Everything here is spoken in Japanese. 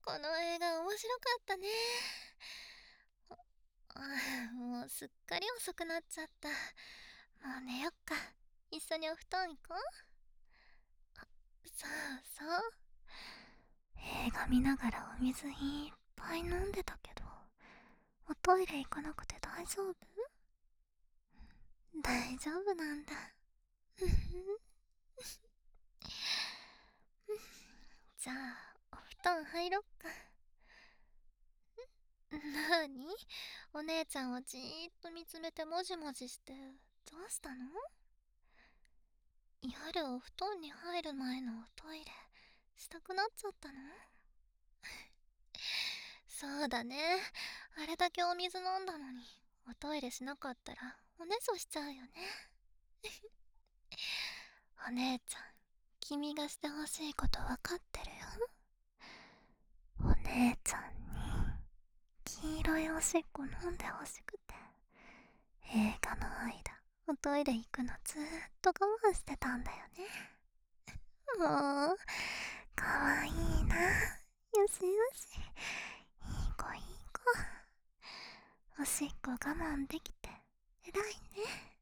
この映画面白かったね。もうすっかり遅くなっちゃった。もう寝よっか。一緒にお布団行こう。そうそう。映画見ながらお水いっぱい飲んでたけど、おトイレ行かなくて大丈夫？大丈夫なんだ。じゃあお布団入ろっか。なに？お姉ちゃんをじーっと見つめてもじもじしてどうしたの？夜お布団に入る前のおトイレしたくなっちゃったの？そうだね。あれだけお水飲んだのにおトイレしなかったらおねしょしちゃうよね。お姉ちゃん、君がしてほしいことわかってるよ。お姉ちゃんに黄色いおしっこ飲んでほしくて、映画の間おトイレ行くのずーっと我慢してたんだよね。もうかわいいな。よしよし、いい子いい子。おしっこ我慢できて偉いね。